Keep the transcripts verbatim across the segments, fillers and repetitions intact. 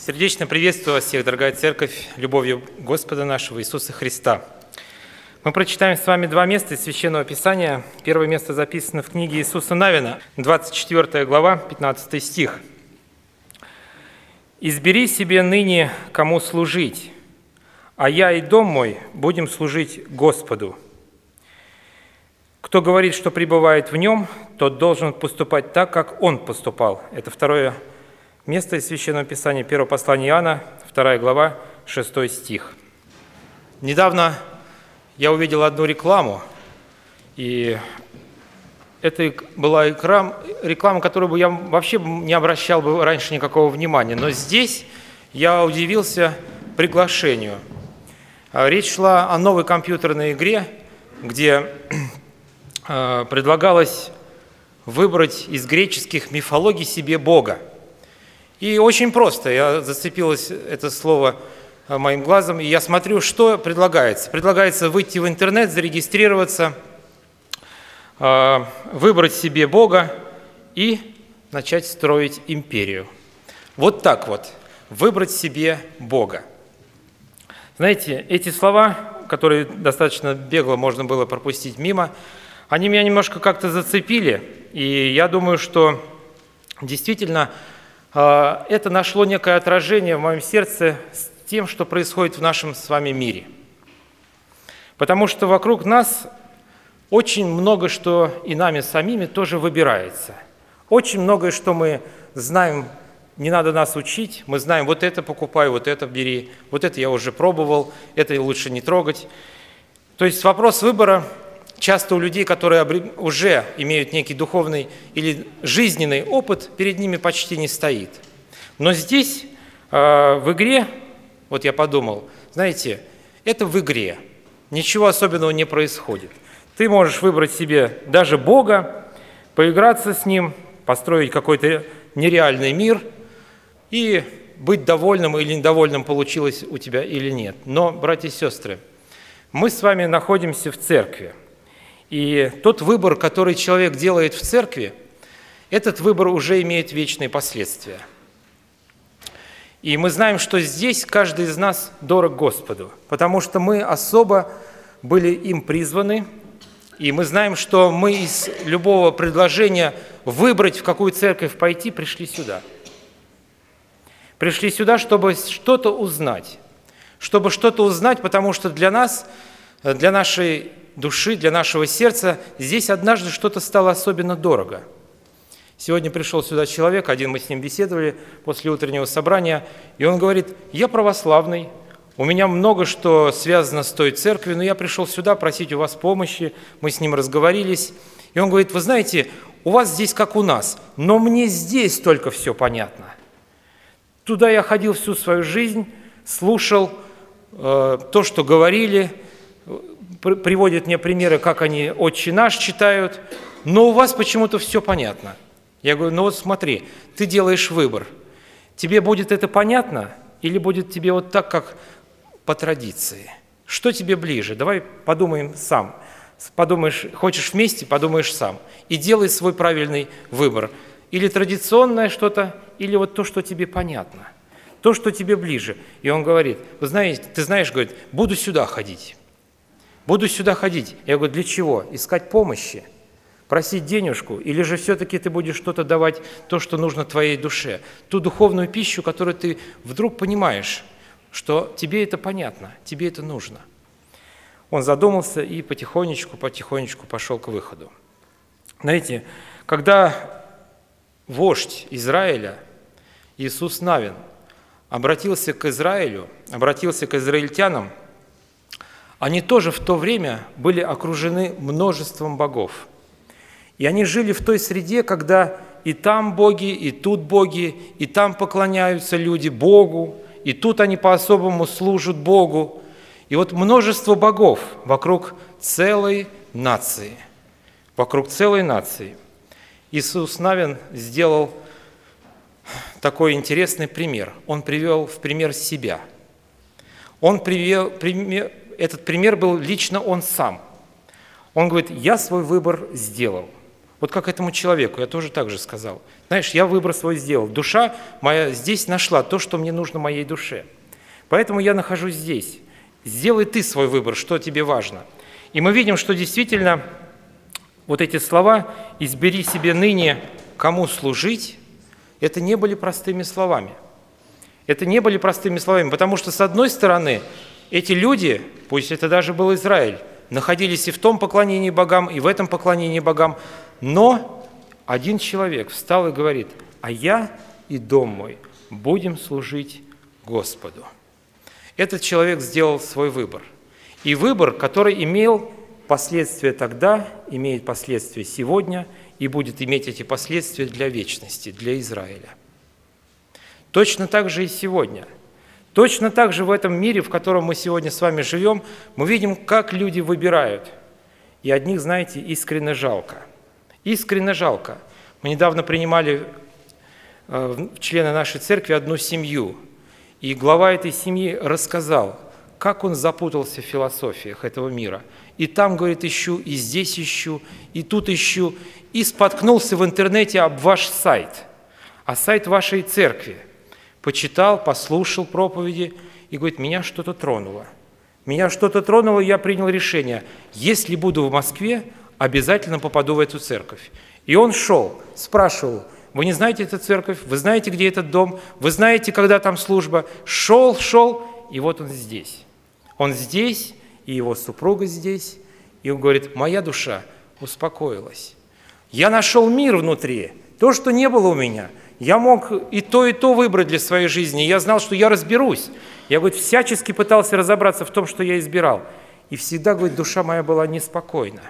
Сердечно приветствую вас всех, дорогая церковь, любовью Господа нашего Иисуса Христа. Мы прочитаем с вами два места из Священного Писания. Первое место записано в книге Иисуса Навина, двадцать четвёртая глава, пятнадцатый стих. «Избери себе ныне, кому служить, а я и дом мой будем служить Господу. Кто говорит, что пребывает в нем, тот должен поступать так, как он поступал». Это второе место из Священного Писания, первое послание Иоанна, вторая глава, шестой стих. Недавно я увидел одну рекламу, и это была реклама, которую бы я вообще не обращал бы раньше никакого внимания. Но здесь я удивился приглашению. Речь шла о новой компьютерной игре, где предлагалось выбрать из греческих мифологий себе Бога. И очень просто, я зацепилось это слово моим глазом, и я смотрю, что предлагается. Предлагается выйти в интернет, зарегистрироваться, выбрать себе Бога и начать строить империю. Вот так вот, выбрать себе Бога. Знаете, эти слова, которые достаточно бегло можно было пропустить мимо, они меня немножко как-то зацепили, и я думаю, что действительно это нашло некое отражение в моем сердце с тем, что происходит в нашем с вами мире. Потому что вокруг нас очень много что и нами самими тоже выбирается. Очень многое, что мы знаем, не надо нас учить, мы знаем, вот это покупай, вот это бери, вот это я уже пробовал, это лучше не трогать. То есть вопрос выбора часто у людей, которые уже имеют некий духовный или жизненный опыт, перед ними почти не стоит. Но здесь, в игре, вот я подумал, знаете, это в игре, ничего особенного не происходит. Ты можешь выбрать себе даже Бога, поиграться с Ним, построить какой-то нереальный мир и быть довольным или недовольным, получилось у тебя или нет. Но, братья и сестры, мы с вами находимся в церкви. И тот выбор, который человек делает в церкви, этот выбор уже имеет вечные последствия. И мы знаем, что здесь каждый из нас дорог Господу, потому что мы особо были им призваны, и мы знаем, что мы из любого предложения выбрать, в какую церковь пойти, пришли сюда. Пришли сюда, чтобы что-то узнать. Чтобы что-то узнать, потому что для нас, для нашей души, для нашего сердца, здесь однажды что-то стало особенно дорого. Сегодня пришел сюда человек, один мы с ним беседовали после утреннего собрания, и он говорит: я православный, у меня много что связано с той церковью, но я пришел сюда просить у вас помощи, мы с ним разговорились, и он говорит: вы знаете, у вас здесь как у нас, но мне здесь только все понятно. Туда я ходил всю свою жизнь, слушал э, то, что говорили, приводят мне примеры, как они «Отче наш» читают, но у вас почему-то все понятно. Я говорю: ну вот смотри, ты делаешь выбор. Тебе будет это понятно или будет тебе вот так, как по традиции? Что тебе ближе? Давай подумаем сам. Подумаешь, хочешь вместе, подумаешь сам. И делай свой правильный выбор. Или традиционное что-то, или вот то, что тебе понятно. То, что тебе ближе. И он говорит: вы знаете, ты знаешь, говорит, буду сюда ходить. Буду сюда ходить. Я говорю: для чего? Искать помощи? Просить денежку? Или же все-таки ты будешь что-то давать, то, что нужно твоей душе? Ту духовную пищу, которую ты вдруг понимаешь, что тебе это понятно, тебе это нужно. Он задумался и потихонечку, потихонечку пошел к выходу. Знаете, когда вождь Израиля, Иисус Навин, обратился к Израилю, обратился к израильтянам, они тоже в то время были окружены множеством богов. И они жили в той среде, когда и там боги, и тут боги, и там поклоняются люди Богу, и тут они по-особому служат Богу. И вот множество богов вокруг целой нации. Вокруг целой нации. Иисус Навин сделал такой интересный пример. Он привел в пример себя. Он привел, пример, этот пример был лично он сам. Он говорит: я свой выбор сделал. Вот как этому человеку, я тоже так же сказал. Знаешь, я выбор свой сделал. Душа моя здесь нашла то, что мне нужно моей душе. Поэтому я нахожусь здесь. Сделай ты свой выбор, что тебе важно. И мы видим, что действительно вот эти слова «избери себе ныне, кому служить», это не были простыми словами. Это не были простыми словами, потому что, с одной стороны, эти люди, пусть это даже был Израиль, находились и в том поклонении богам, и в этом поклонении богам, но один человек встал и говорит: «А я и дом мой будем служить Господу». Этот человек сделал свой выбор. И выбор, который имел последствия тогда, имеет последствия сегодня и будет иметь эти последствия для вечности, для Израиля. Точно так же и сегодня. Точно так же в этом мире, в котором мы сегодня с вами живем, мы видим, как люди выбирают. И одних, знаете, искренне жалко. Искренне жалко. Мы недавно принимали в члены нашей церкви одну семью, и глава этой семьи рассказал, как он запутался в философиях этого мира. И там, говорит, ищу, и здесь ищу, и тут ищу, и споткнулся в интернете об ваш сайт, а сайт вашей церкви. Почитал, послушал проповеди и говорит: меня что-то тронуло. Меня что-то тронуло, и я принял решение: если буду в Москве, обязательно попаду в эту церковь. И он шел, спрашивал: вы не знаете эту церковь? Вы знаете, где этот дом? Вы знаете, когда там служба? Шел, шел, и вот он здесь. Он здесь, и его супруга здесь. И он говорит: моя душа успокоилась. Я нашел мир внутри, то, что не было у меня. Я мог и то, и то выбрать для своей жизни. Я знал, что я разберусь. Я, говорит, всячески пытался разобраться в том, что я избирал. И всегда, говорит, душа моя была неспокойна.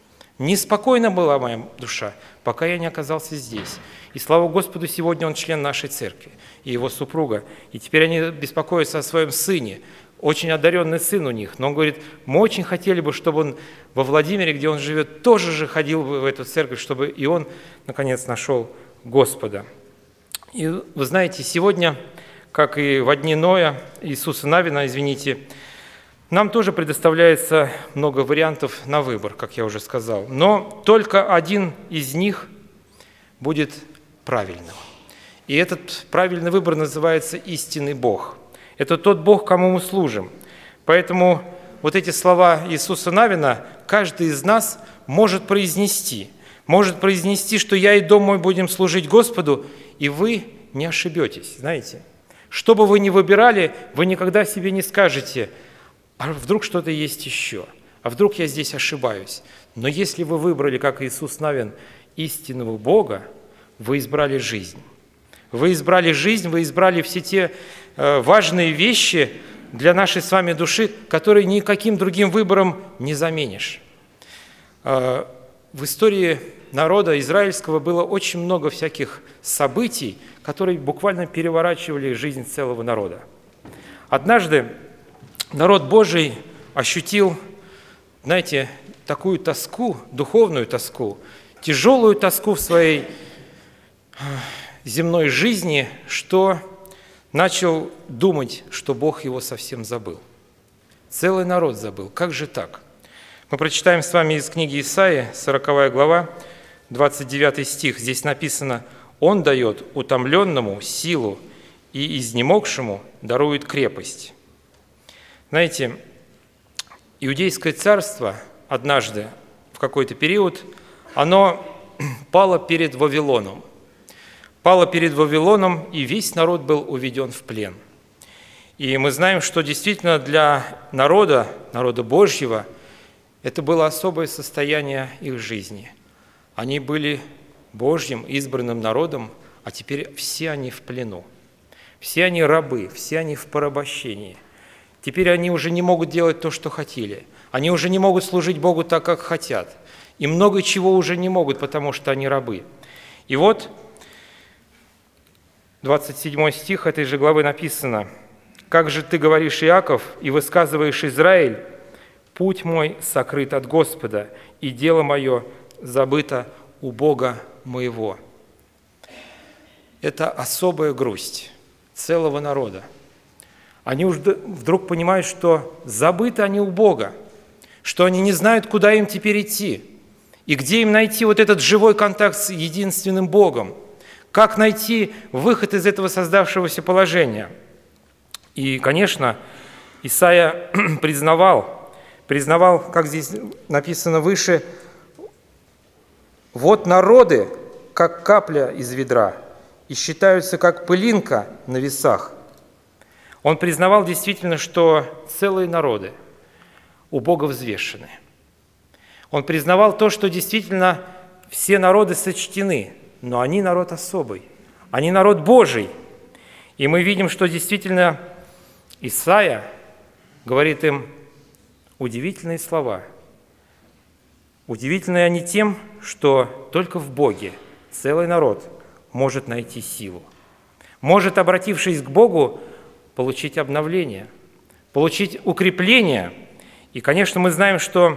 Неспокойна была моя душа, пока я не оказался здесь. И слава Господу, сегодня он член нашей церкви и его супруга. И теперь они беспокоятся о своем сыне. Очень одаренный сын у них. Но он говорит: мы очень хотели бы, чтобы он во Владимире, где он живет, тоже же ходил бы в эту церковь, чтобы и он, наконец, нашел Господа. И вы знаете, сегодня, как и во дни Ноя, Иисуса Навина, извините, нам тоже предоставляется много вариантов на выбор, как я уже сказал. Но только один из них будет правильным. И этот правильный выбор называется истинный Бог. Это тот Бог, кому мы служим. Поэтому вот эти слова Иисуса Навина каждый из нас может произнести. Может произнести, что я и дом мой будем служить Господу, и вы не ошибетесь, знаете. Что бы вы ни выбирали, вы никогда себе не скажете: а вдруг что-то есть еще, а вдруг я здесь ошибаюсь. Но если вы выбрали, как Иисус Навин, истинного Бога, вы избрали жизнь. Вы избрали жизнь, вы избрали все те э, важные вещи для нашей с вами души, которые никаким другим выбором не заменишь. Э, в истории народа израильского было очень много всяких событий, которые буквально переворачивали жизнь целого народа. Однажды народ Божий ощутил, знаете, такую тоску, духовную тоску, тяжелую тоску в своей земной жизни, что начал думать, что Бог его совсем забыл. Целый народ забыл. Как же так? Мы прочитаем с вами из книги Исаии, сороковая глава, двадцать девятый стих. Здесь написано: «Он дает утомленному силу, и изнемогшему дарует крепость». Знаете, Иудейское царство однажды, в какой-то период, оно пало перед Вавилоном. Пало перед Вавилоном, и весь народ был уведен в плен. И мы знаем, что действительно для народа, народа Божьего, это было особое состояние их жизни. Они были Божьим, избранным народом, а теперь все они в плену. Все они рабы, все они в порабощении. Теперь они уже не могут делать то, что хотели. Они уже не могут служить Богу так, как хотят. И много чего уже не могут, потому что они рабы. И вот двадцать седьмой стих этой же главы написано: «Как же ты говоришь, Иаков, и высказываешь, Израиль, путь мой сокрыт от Господа, и дело мое забыто у Бога моего». Это особая грусть целого народа. Они вдруг понимают, что забыты они у Бога, что они не знают, куда им теперь идти. И где им найти вот этот живой контакт с единственным Богом? Как найти выход из этого создавшегося положения? И, конечно, Исаия признавал, признавал, как здесь написано выше, «Вот народы, как капля из ведра, и считаются, как пылинка на весах». Он признавал действительно, что целые народы у Бога взвешены. Он признавал то, что действительно все народы сочтены, но они народ особый, они народ Божий. И мы видим, что действительно Исаия говорит им удивительные слова. Удивительные они тем, что только в Боге целый народ может найти силу, может, обратившись к Богу, получить обновление, получить укрепление. И, конечно, мы знаем, что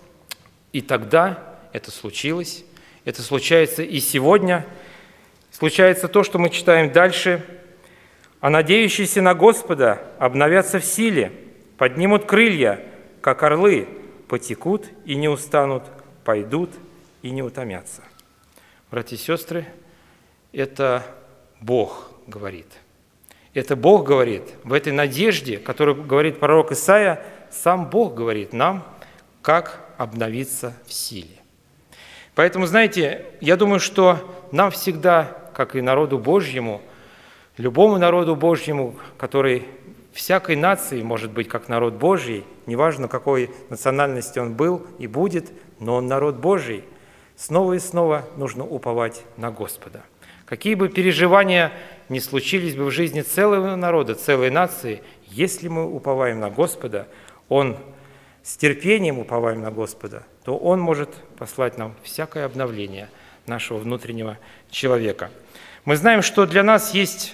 и тогда это случилось, это случается и сегодня. Случается то, что мы читаем дальше. «А надеющиеся на Господа обновятся в силе, поднимут крылья, как орлы, потекут и не устанут, пойдут и не утомятся». Братья и сестры, это Бог говорит. Это Бог говорит. В этой надежде, которую говорит пророк Исаия, сам Бог говорит нам, как обновиться в силе. Поэтому, знаете, я думаю, что нам всегда, как и народу Божьему, любому народу Божьему, который всякой нации может быть как народ Божий, неважно, какой национальности он был и будет, но он народ Божий, снова и снова нужно уповать на Господа. Какие бы переживания ни случились бы в жизни целого народа, целой нации, если мы уповаем на Господа, Он с терпением уповаем на Господа, то Он может послать нам всякое обновление нашего внутреннего человека. Мы знаем, что для нас есть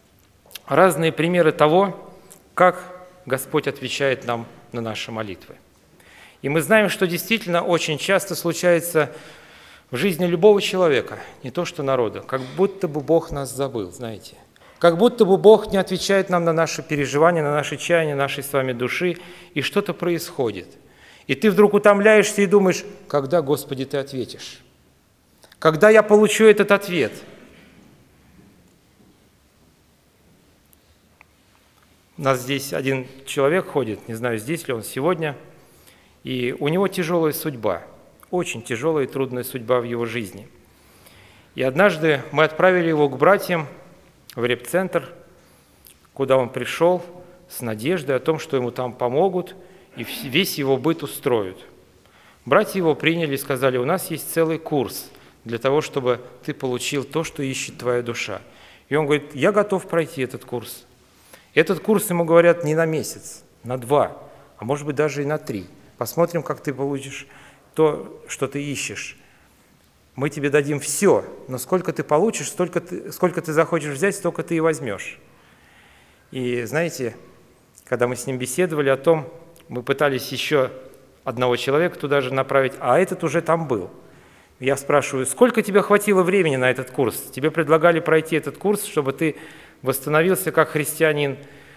разные примеры того, как Господь отвечает нам на наши молитвы. И мы знаем, что действительно очень часто случается в жизни любого человека, не то что народа, как будто бы Бог нас забыл, знаете. Как будто бы Бог не отвечает нам на наши переживания, на наши чаяния, нашей с вами души, и что-то происходит. И ты вдруг утомляешься и думаешь, когда, Господи, Ты ответишь? Когда я получу этот ответ? У нас здесь один человек ходит, не знаю, здесь ли он сегодня, и у него тяжелая судьба, очень тяжелая и трудная судьба в его жизни. И однажды мы отправили его к братьям в репцентр, куда он пришел с надеждой о том, что ему там помогут и весь его быт устроят. Братья его приняли и сказали, у нас есть целый курс для того, чтобы ты получил то, что ищет твоя душа. И он говорит, я готов пройти этот курс. Этот курс ему говорят не на месяц, на два, а может быть даже и на три. Посмотрим, как ты получишь то, что ты ищешь. Мы тебе дадим все, но сколько ты получишь, столько ты, сколько ты захочешь взять, столько ты и возьмешь. И знаете, когда мы с ним беседовали о том, мы пытались еще одного человека туда же направить, а этот уже там был. Я спрашиваю, сколько тебе хватило времени на этот курс? Тебе предлагали пройти этот курс, чтобы ты восстановился как христианин.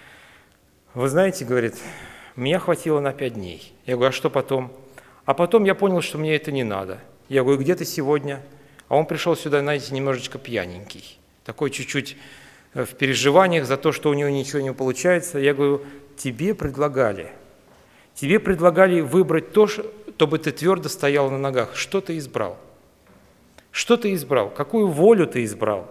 Вы знаете, говорит, мне хватило на пять дней. Я говорю, а что потом? А потом я понял, что мне это не надо. Я говорю, где ты сегодня? А он пришел сюда, знаете, немножечко пьяненький. Такой чуть-чуть в переживаниях за то, что у него ничего не получается. Я говорю, тебе предлагали. Тебе предлагали выбрать то, чтобы ты твердо стоял на ногах. Что ты избрал? Что ты избрал? Какую волю ты избрал?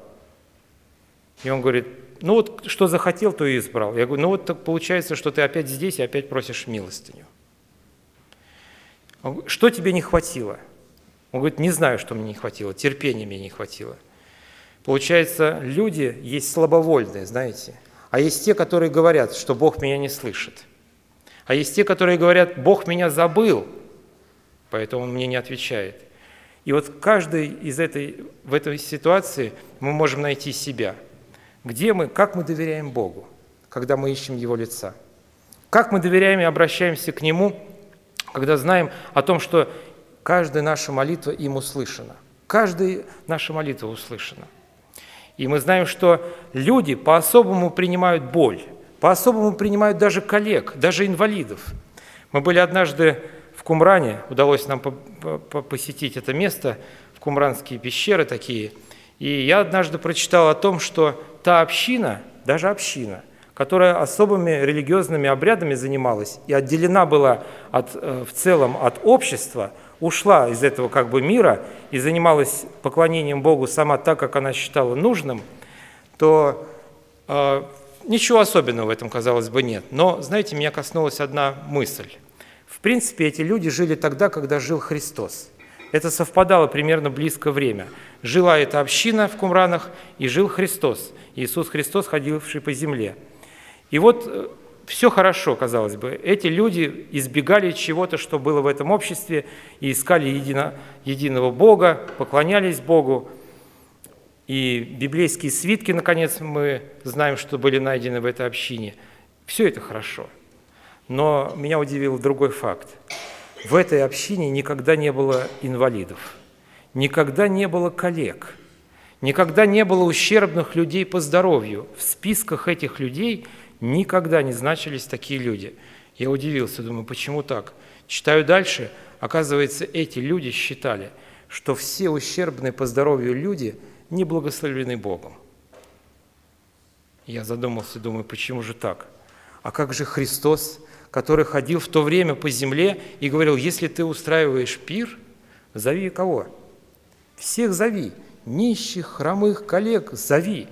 И он говорит, ну вот что захотел, то и избрал. Я говорю, ну вот так получается, что ты опять здесь и опять просишь милостыню. Он говорит, что тебе не хватило? Он говорит, не знаю, что мне не хватило, терпения мне не хватило. Получается, люди есть слабовольные, знаете, а есть те, которые говорят, что Бог меня не слышит. А есть те, которые говорят, Бог меня забыл, поэтому Он мне не отвечает. И вот каждый из этой, в этой ситуации мы можем найти себя. Где мы, как мы доверяем Богу, когда мы ищем Его лица? Как мы доверяем и обращаемся к Нему, когда знаем о том, что каждая наша молитва им услышана. Каждая наша молитва услышана. И мы знаем, что люди по-особому принимают боль, по-особому принимают даже коллег, даже инвалидов. Мы были однажды в Кумране, удалось нам посетить это место, в Кумранские пещеры такие, и я однажды прочитал о том, что та община, даже община, которая особыми религиозными обрядами занималась и отделена была от, в целом от общества, ушла из этого как бы мира и занималась поклонением Богу сама так, как она считала нужным, то э, ничего особенного в этом, казалось бы, нет. Но, знаете, меня коснулась одна мысль. В принципе, эти люди жили тогда, когда жил Христос. Это совпадало примерно близкое время. Жила эта община в Кумранах, и жил Христос, Иисус Христос, ходивший по земле. И вот все хорошо, казалось бы. Эти люди избегали чего-то, что было в этом обществе, и искали едино, единого Бога, поклонялись Богу. И библейские свитки, наконец, мы знаем, что были найдены в этой общине. Все это хорошо. Но меня удивил другой факт. В этой общине никогда не было инвалидов, никогда не было коллег, никогда не было ущербных людей по здоровью. В списках этих людей никогда не значились такие люди. Я удивился, думаю, почему так? Читаю дальше, оказывается, эти люди считали, что все ущербные по здоровью люди не благословлены Богом. Я задумался, думаю, почему же так? А как же Христос, который ходил в то время по земле и говорил, если ты устраиваешь пир, зови кого? Всех зови, нищих, хромых, коллег, зови.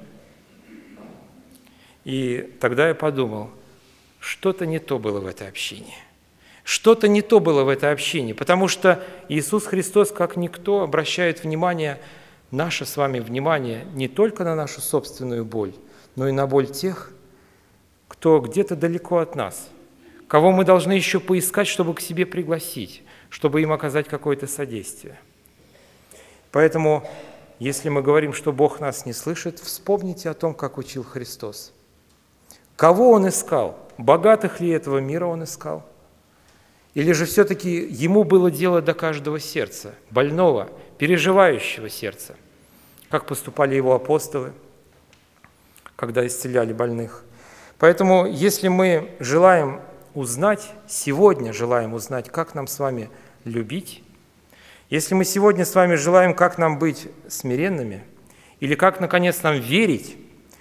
И тогда я подумал, что-то не то было в этой общине. Что-то не то было в этой общине, потому что Иисус Христос, как никто, обращает внимание, наше с вами внимание не только на нашу собственную боль, но и на боль тех, кто где-то далеко от нас, кого мы должны еще поискать, чтобы к себе пригласить, чтобы им оказать какое-то содействие. Поэтому, если мы говорим, что Бог нас не слышит, вспомните о том, как учил Христос. Кого Он искал? Богатых ли этого мира Он искал? Или же все-таки Ему было дело до каждого сердца, больного, переживающего сердца, как поступали Его апостолы, когда исцеляли больных? Поэтому, если мы желаем узнать, сегодня желаем узнать, как нам с вами любить, если мы сегодня с вами желаем, как нам быть смиренными, или как, наконец, нам верить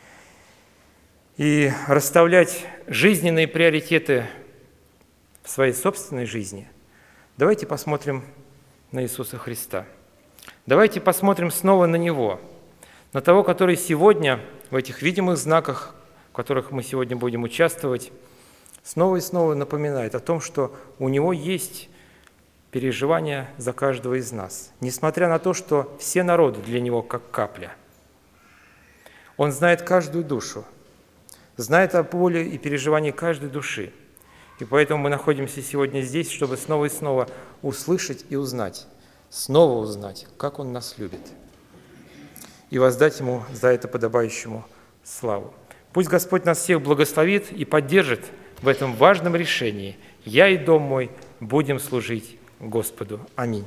и расставлять жизненные приоритеты в своей собственной жизни, давайте посмотрим на Иисуса Христа. Давайте посмотрим снова на Него, на того, который сегодня в этих видимых знаках, в которых мы сегодня будем участвовать, снова и снова напоминает о том, что у Него есть переживания за каждого из нас, несмотря на то, что все народы для Него как капля. Он знает каждую душу, знает о боли и переживании каждой души. И поэтому мы находимся сегодня здесь, чтобы снова и снова услышать и узнать, снова узнать, как Он нас любит, и воздать Ему за это подобающему славу. Пусть Господь нас всех благословит и поддержит в этом важном решении. Я и дом мой будем служить Господу. Аминь.